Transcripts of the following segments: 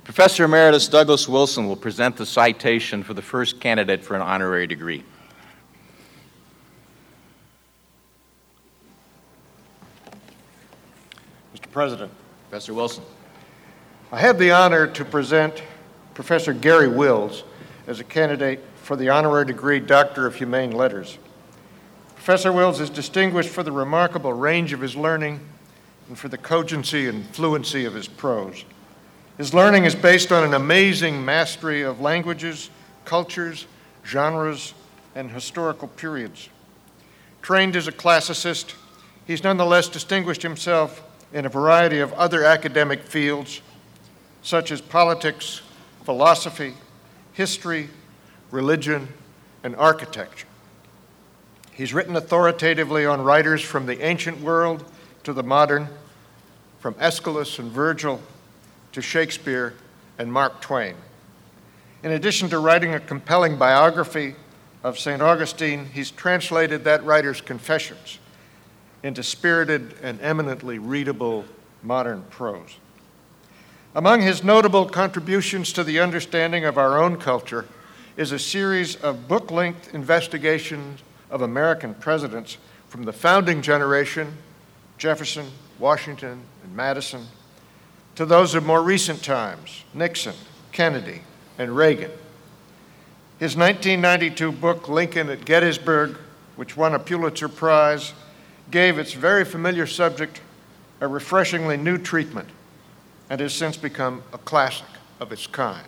Professor Emeritus Douglas Wilson will present the citation for the first candidate for an honorary degree. Mr. President. Professor Wilson. I have the honor to present Professor Gary Wills as a candidate for the honorary degree Doctor of Humane Letters. Professor Wills is distinguished for the remarkable range of his learning and for the cogency and fluency of his prose. His learning is based on an amazing mastery of languages, cultures, genres, and historical periods. Trained as a classicist, he's nonetheless distinguished himself in a variety of other academic fields, such as politics, philosophy, history, religion, and architecture. He's written authoritatively on writers from the ancient world to the modern, from Aeschylus and Virgil to Shakespeare and Mark Twain. In addition to writing a compelling biography of St. Augustine, he's translated that writer's Confessions into spirited and eminently readable modern prose. Among his notable contributions to the understanding of our own culture is a series of book-length investigations of American presidents from the founding generation, Jefferson, Washington, and Madison, to those of more recent times, Nixon, Kennedy, and Reagan. His 1992 book, Lincoln at Gettysburg, which won a Pulitzer Prize, gave its very familiar subject a refreshingly new treatment and has since become a classic of its kind.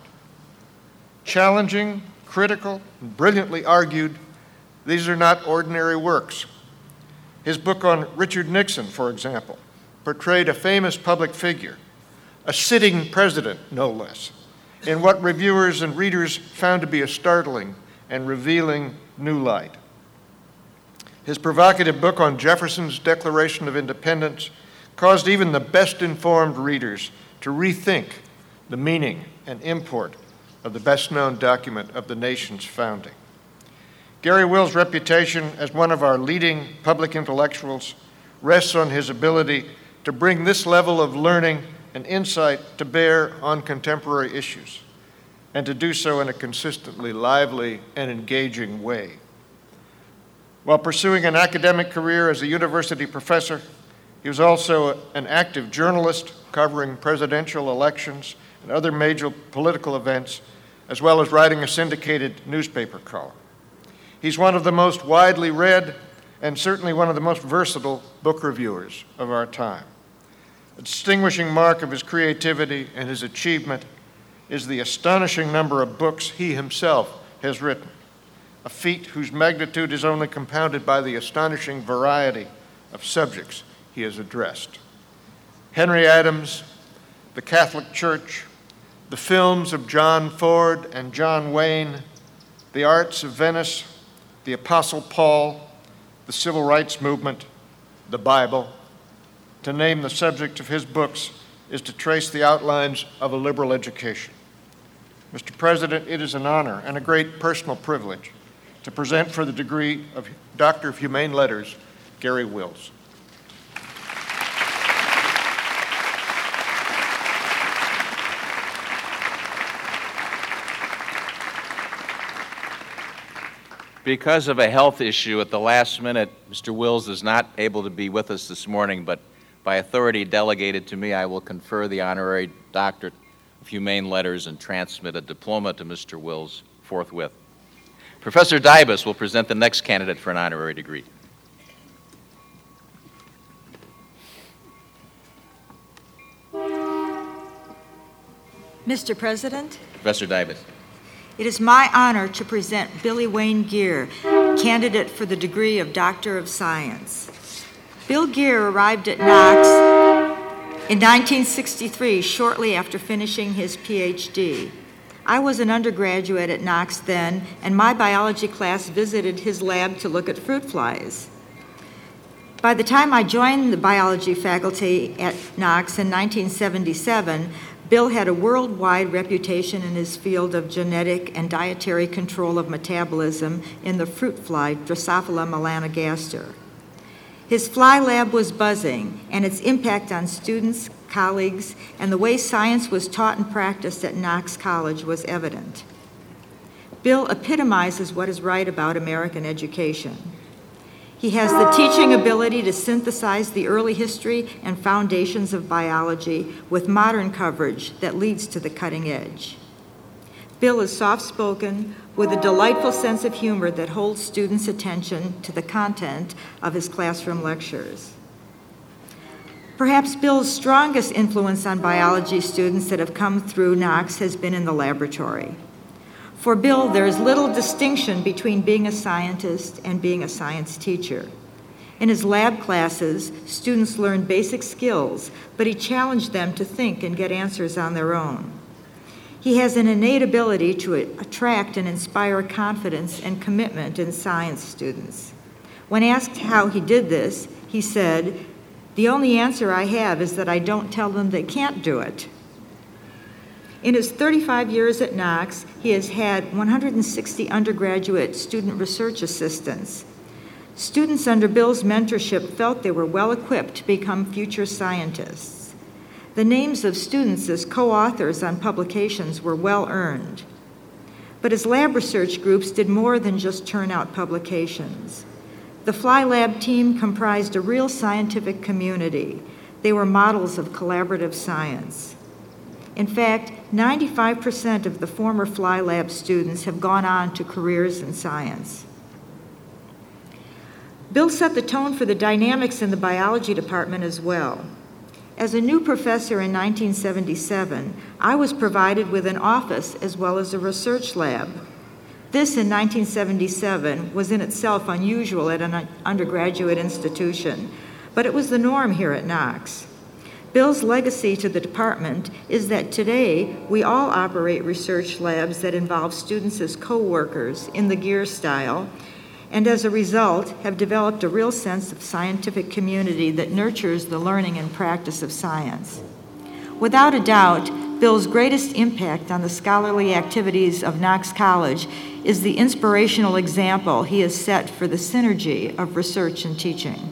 Challenging, critical, and brilliantly argued, these are not ordinary works. His book on Richard Nixon, for example, portrayed a famous public figure, a sitting president, no less, in what reviewers and readers found to be a startling and revealing new light. His provocative book on Jefferson's Declaration of Independence caused even the best-informed readers to rethink the meaning and import of the best-known document of the nation's founding. Gary Wills' reputation as one of our leading public intellectuals rests on his ability to bring this level of learning and insight to bear on contemporary issues, and to do so in a consistently lively and engaging way. While pursuing an academic career as a university professor, he was also an active journalist covering presidential elections and other major political events, as well as writing a syndicated newspaper column. He's one of the most widely read and certainly one of the most versatile book reviewers of our time. A distinguishing mark of his creativity and his achievement is the astonishing number of books he himself has written, a feat whose magnitude is only compounded by the astonishing variety of subjects he has addressed. Henry Adams, the Catholic Church, the films of John Ford and John Wayne, the arts of Venice, the Apostle Paul, the Civil Rights Movement, the Bible. To name the subject of his books is to trace the outlines of a liberal education. Mr. President, it is an honor and a great personal privilege to present for the degree of Doctor of Humane Letters, Gary Wills. Because of a health issue at the last minute, Mr. Wills is not able to be with us this morning, but by authority delegated to me, I will confer the honorary doctorate of humane letters and transmit a diploma to Mr. Wills forthwith. Professor Dybus will present the next candidate for an honorary degree. Mr. President, Professor Dybus. it is my honor to present Billy Wayne Geer, candidate for the degree of Doctor of Science. Bill Geer arrived at Knox in 1963, shortly after finishing his PhD. I was an undergraduate at Knox then, and my biology class visited his lab to look at fruit flies. By the time I joined the biology faculty at Knox in 1977, Bill had a worldwide reputation in his field of genetic and dietary control of metabolism in the fruit fly Drosophila melanogaster. His fly lab was buzzing, and its impact on students, colleagues, and the way science was taught and practiced at Knox College was evident. Bill epitomizes what is right about American education. He has the teaching ability to synthesize the early history and foundations of biology with modern coverage that leads to the cutting edge. Bill is soft-spoken with a delightful sense of humor that holds students' attention to the content of his classroom lectures. Perhaps Bill's strongest influence on biology students that have come through Knox has been in the laboratory. For Bill, there is little distinction between being a scientist and being a science teacher. In his lab classes, students learned basic skills, but he challenged them to think and get answers on their own. He has an innate ability to attract and inspire confidence and commitment in science students. When asked how he did this, he said, "The only answer I have is that I don't tell them they can't do it." In his 35 years at Knox, he has had 160 undergraduate student research assistants. Students under Bill's mentorship felt they were well equipped to become future scientists. The names of students as co-authors on publications were well earned. But his lab research groups did more than just turn out publications. The Fly Lab team comprised a real scientific community. They were models of collaborative science. In fact, 95% of the former Fly Lab students have gone on to careers in science. Bill set the tone for the dynamics in the biology department as well. As a new professor in 1977, I was provided with an office as well as a research lab. This, in 1977, was in itself unusual at an undergraduate institution, but it was the norm here at Knox. Bill's legacy to the department is that today we all operate research labs that involve students as co-workers in the Gear style, and as a result have developed a real sense of scientific community that nurtures the learning and practice of science. Without a doubt, Bill's greatest impact on the scholarly activities of Knox College is the inspirational example he has set for the synergy of research and teaching.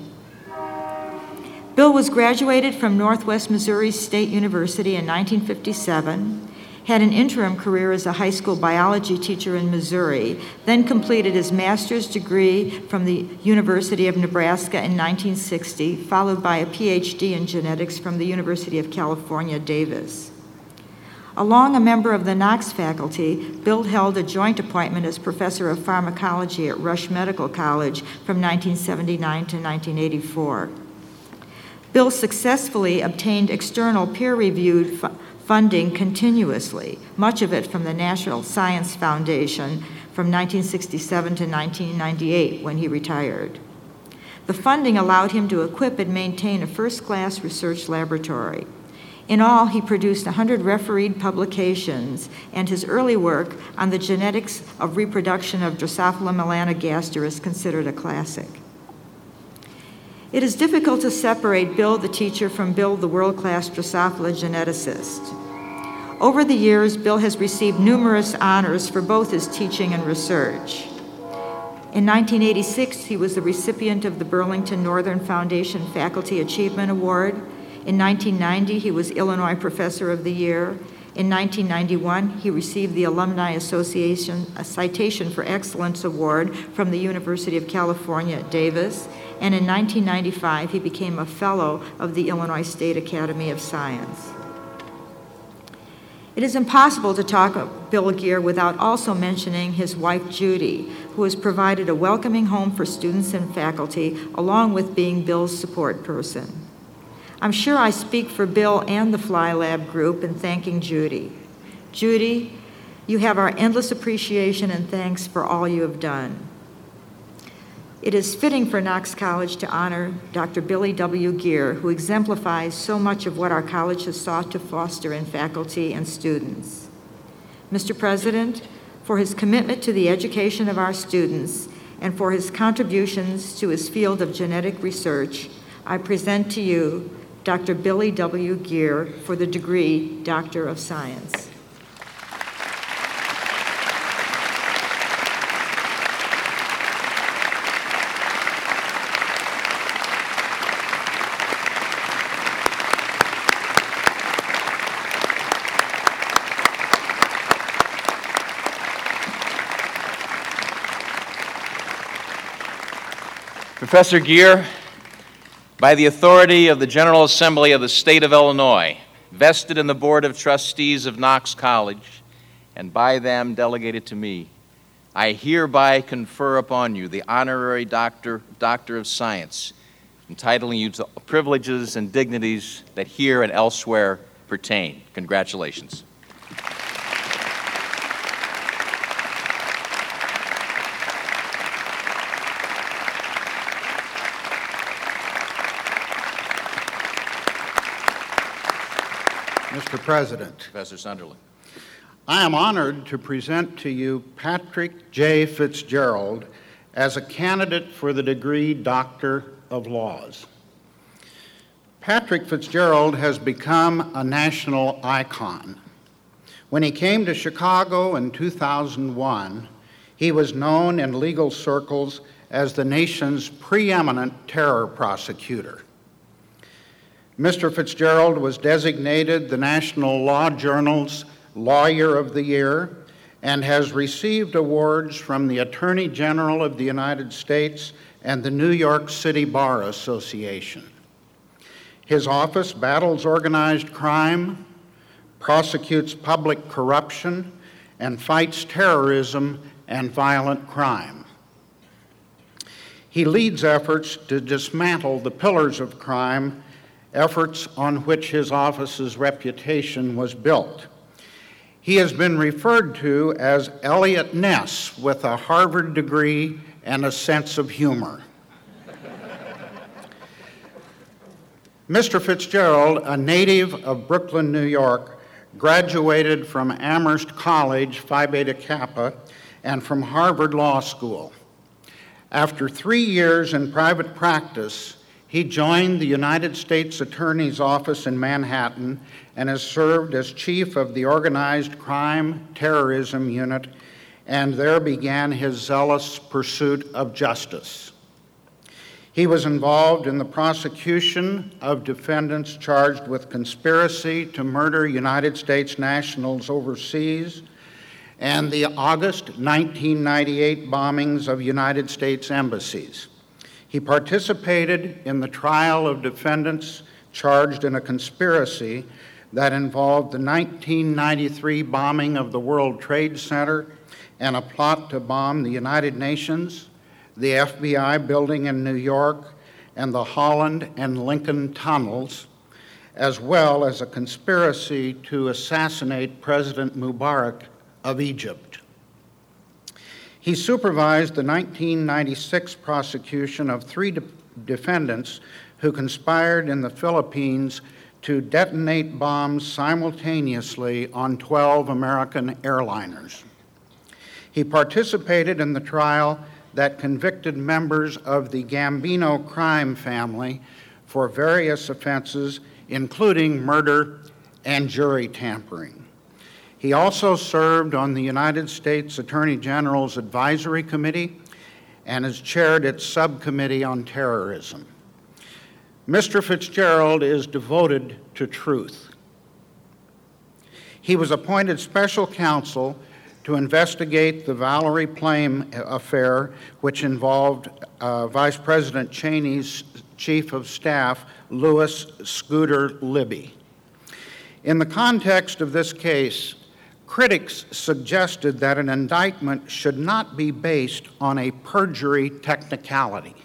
Bill was graduated from Northwest Missouri State University in 1957, had an interim career as a high school biology teacher in Missouri, then completed his master's degree from the University of Nebraska in 1960, followed by a PhD in genetics from the University of California, Davis. Along a member of the Knox faculty, Bill held a joint appointment as professor of pharmacology at Rush Medical College from 1979 to 1984. Bill successfully obtained external peer-reviewed funding continuously, much of it from the National Science Foundation from 1967 to 1998 when he retired. The funding allowed him to equip and maintain a first-class research laboratory. In all, he produced 100 refereed publications, and his early work on the genetics of reproduction of Drosophila melanogaster is considered a classic. It is difficult to separate Bill the teacher from Bill the world-class Drosophila geneticist. Over the years, Bill has received numerous honors for both his teaching and research. In 1986, he was the recipient of the Burlington Northern Foundation Faculty Achievement Award. In 1990, he was Illinois Professor of the Year. In 1991, he received the Alumni Association a Citation for Excellence Award from the University of California at Davis. And in 1995, he became a Fellow of the Illinois State Academy of Science. It is impossible to talk about Bill Geer without also mentioning his wife, Judy, who has provided a welcoming home for students and faculty, along with being Bill's support person. I'm sure I speak for Bill and the Fly Lab group in thanking Judy. Judy, you have our endless appreciation and thanks for all you have done. It is fitting for Knox College to honor Dr. Billy W. Geer, who exemplifies so much of what our college has sought to foster in faculty and students. Mr. President, for his commitment to the education of our students and for his contributions to his field of genetic research, I present to you Dr. Billy W. Geer for the degree Doctor of Science. Professor Geer, by the authority of the General Assembly of the State of Illinois, vested in the Board of Trustees of Knox College, and by them delegated to me, I hereby confer upon you the honorary Doctor of Science, entitling you to privileges and dignities that here and elsewhere pertain. Congratulations. Mr. President, Professor Sunderland. I am honored to present to you Patrick J. Fitzgerald as a candidate for the degree Doctor of Laws. Patrick Fitzgerald has become a national icon. When he came to Chicago in 2001, he was known in legal circles as the nation's preeminent terror prosecutor. Mr. Fitzgerald was designated the National Law Journal's Lawyer of the Year and has received awards from the Attorney General of the United States and the New York City Bar Association. His office battles organized crime, prosecutes public corruption, and fights terrorism and violent crime. He leads efforts to dismantle the pillars of crime, efforts on which his office's reputation was built. He has been referred to as Eliot Ness with a Harvard degree and a sense of humor. Mr. Fitzgerald, a native of Brooklyn, New York, graduated from Amherst College, Phi Beta Kappa, and from Harvard Law School. After 3 years in private practice, he joined the United States Attorney's Office in Manhattan and has served as chief of the Organized Crime Terrorism Unit, and there began his zealous pursuit of justice. He was involved in the prosecution of defendants charged with conspiracy to murder United States nationals overseas and the August 1998 bombings of United States embassies. He participated in the trial of defendants charged in a conspiracy that involved the 1993 bombing of the World Trade Center and a plot to bomb the United Nations, the FBI building in New York, and the Holland and Lincoln tunnels, as well as a conspiracy to assassinate President Mubarak of Egypt. He supervised the 1996 prosecution of 3 defendants who conspired in the Philippines to detonate bombs simultaneously on 12 American airliners. He participated in the trial that convicted members of the Gambino crime family for various offenses, including murder and jury tampering. He also served on the United States Attorney General's Advisory Committee and has chaired its subcommittee on terrorism. Mr. Fitzgerald is devoted to truth. He was appointed special counsel to investigate the Valerie Plame affair, which involved Vice President Cheney's Chief of Staff, Louis Scooter Libby. In the context of this case, critics suggested that an indictment should not be based on a perjury technicality.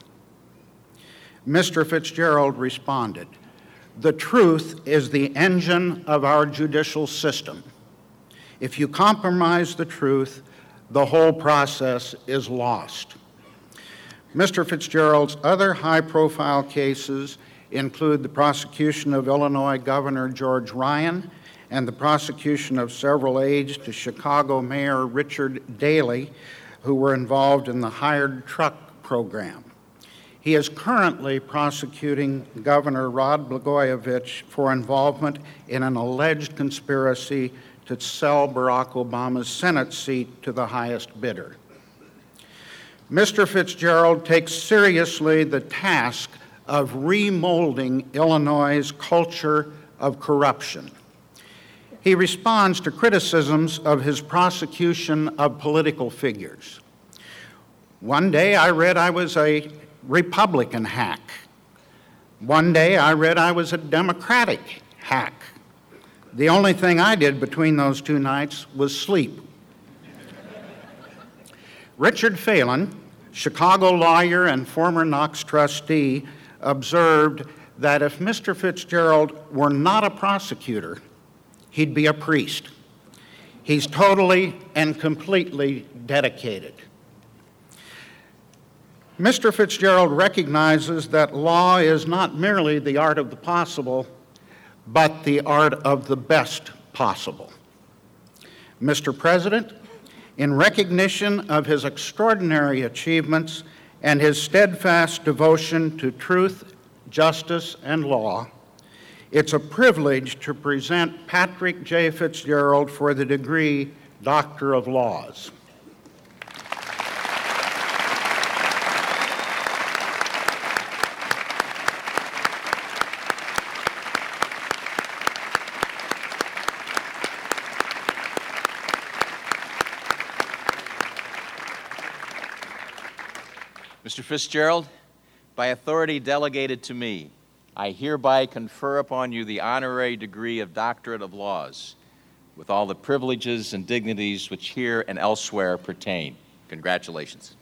Mr. Fitzgerald responded, "The truth is the engine of our judicial system. If you compromise the truth, the whole process is lost." Mr. Fitzgerald's other high-profile cases include the prosecution of Illinois Governor George Ryan and the prosecution of several aides to Chicago Mayor Richard Daley, who were involved in the hired truck program. He is currently prosecuting Governor Rod Blagojevich for involvement in an alleged conspiracy to sell Barack Obama's Senate seat to the highest bidder. Mr. Fitzgerald takes seriously the task of remolding Illinois' culture of corruption. He responds to criticisms of his prosecution of political figures. One day I read I was a Republican hack. One day I read I was a Democratic hack. The only thing I did between those two nights was sleep. Richard Phelan, Chicago lawyer and former Knox trustee, observed that if Mr. Fitzgerald were not a prosecutor, he'd be a priest. He's totally and completely dedicated. Mr. Fitzgerald recognizes that law is not merely the art of the possible, but the art of the best possible. Mr. President, in recognition of his extraordinary achievements and his steadfast devotion to truth, justice, and law, it's a privilege to present Patrick J. Fitzgerald for the degree Doctor of Laws. Mr. Fitzgerald, by authority delegated to me, I hereby confer upon you the honorary degree of Doctorate of Laws, with all the privileges and dignities which here and elsewhere pertain. Congratulations.